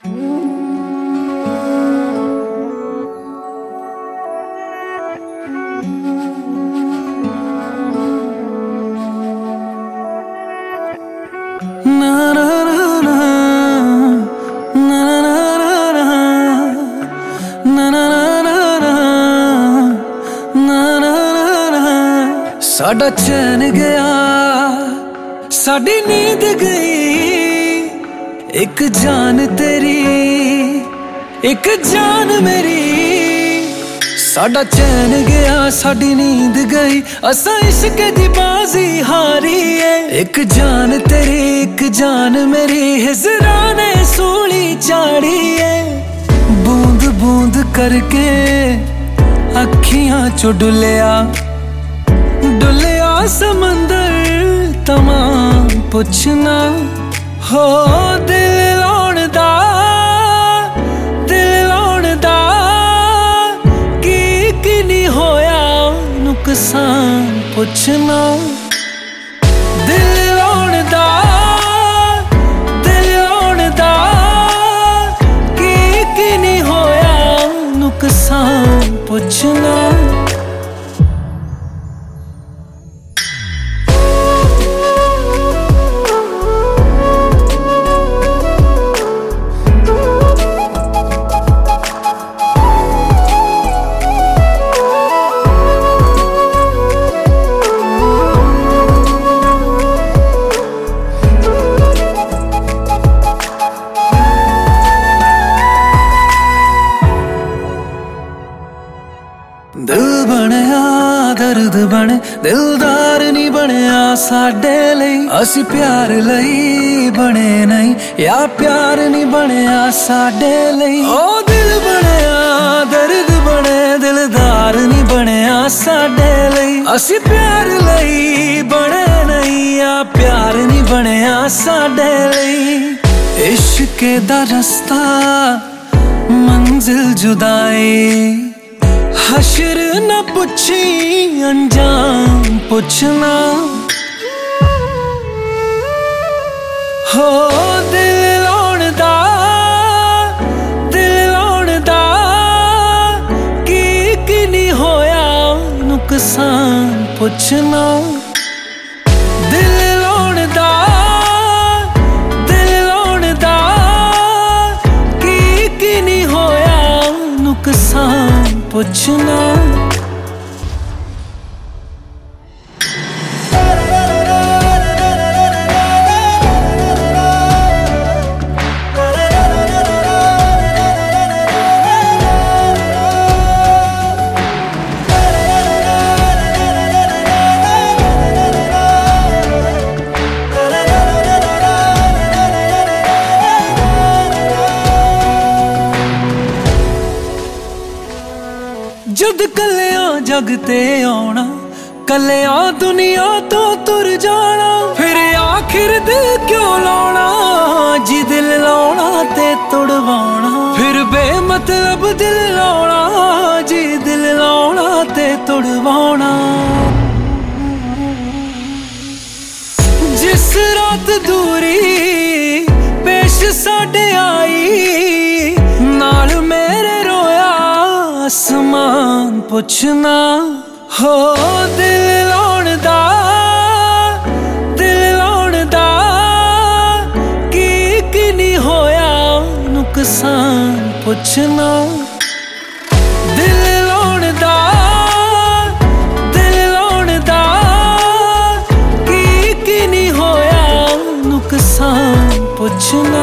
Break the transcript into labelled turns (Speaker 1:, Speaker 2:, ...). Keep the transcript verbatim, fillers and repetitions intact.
Speaker 1: साडा चैन गया, साडी नींद गई, एक जान तेरी, एक जान मेरी। साडा चैन गया, साडी नींद गई, असा इश्क दी बाजी हारी है। एक जान तेरी, एक जान मेरी, हिजरा ने सूली चाड़ी है। बूंद बूंद करके अखियां चो डुलिया, डुलिया समंदर तमाम पुछना हो। दिल लाउण दा, दिल लाउण दा की की नहीं होया नुकसान पुछना। दिल लाउण दा, दिल लाउण दा की की नहीं होया नुकसान पुछना। दिल बनया दर्द बने, दिलदार नहीं बनया साडे लई। असी प्यार लई बने नहीं, या प्यार नहीं बनया साडे लई। ओ दिल बनया दर्द बने, दिलदार नहीं बनया साडे लई। असी प्यार लई बने नहीं, या प्यार नहीं बनया साडे लई। इश्क दा रस्ता मंजिल जुदाई, हशर न पुछी अंजाम पुछना हो। दिल लाउण दा, दिल लाउण दा की की नहीं होया नुकसान पुछना। दिल लाउण दा, दिल लाउण दा की की नहीं होया नुकसान पुछना। जद कलिया जग ते आना, कलिया दुनिया तो तुर जाना। फिर आखिर दिल क्यों लाना, जी दिल लाना ते तुड़वाना। फिर बेमतलब दिल लाना, जी दिल लाना ते तुड़वाना। जिस रात दूरी पेश साडे आई, नाल मेरे रोया आसमान पुछना हो। दिल लाउण दा, दिल लाउण दा की की नहीं होया नुकसान पुछना। दिल लाउण दा, दिल लाउण दा की की नहीं होया नुकसान पुछना।